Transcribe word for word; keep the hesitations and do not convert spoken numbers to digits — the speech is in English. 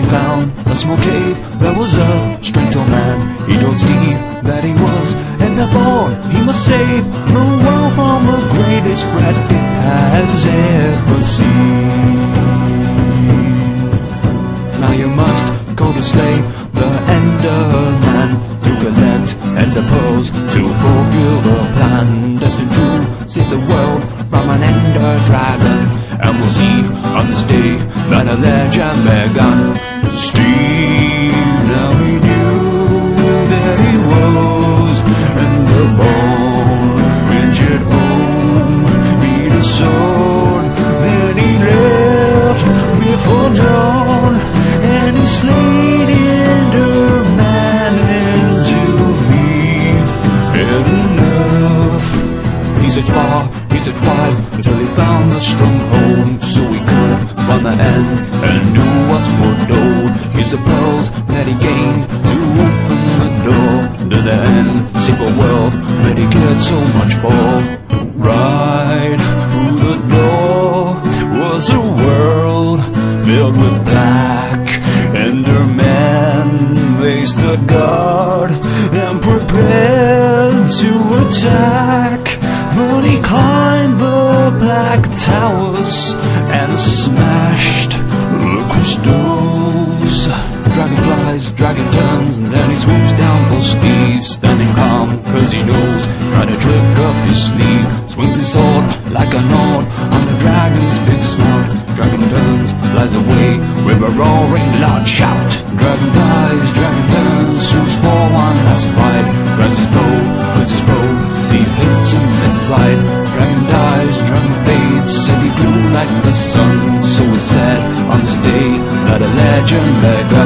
found a small cave. There was a strange old man. He told Steve that he was an airborne. He must save the world from the greatest threat it has ever seen. Now you must go to slay the Enderman, to collect Ender pearls, to fulfill the plan, destined to save the world from an Ender dragon. And we'll see on this day that a legend began. Steve, now he knew that he was Enderborn. Ventured home, beat a sword, then he left before dawn, and he slayed Enderman until he had enough. He searched far, he searched wide, until he found the stronghold, so he could run the end and do what's foretold. Here's the pearls that he gained to open the door to the end, save a world that he cared so much for. Right through the door was a world filled with black Endermen. They stood guard and prepared to attack, but he climbed the black towers and smashed the crystals. Dragonflies, dragon turns, and then he swoops down for Steve, standing calm, cause he knows, try to trick up his sleeve. Swings his sword like a nod on the dragon's big snout. Dragon turns, flies away with a roaring loud shout. Dragon flies, dragon turns, shoots for one last fight. Grabs his bow, puts his bow, Steve hits him in flight. Dragon dies, dragon fades, said he grew like the sun. So it's said on this day that a legend began.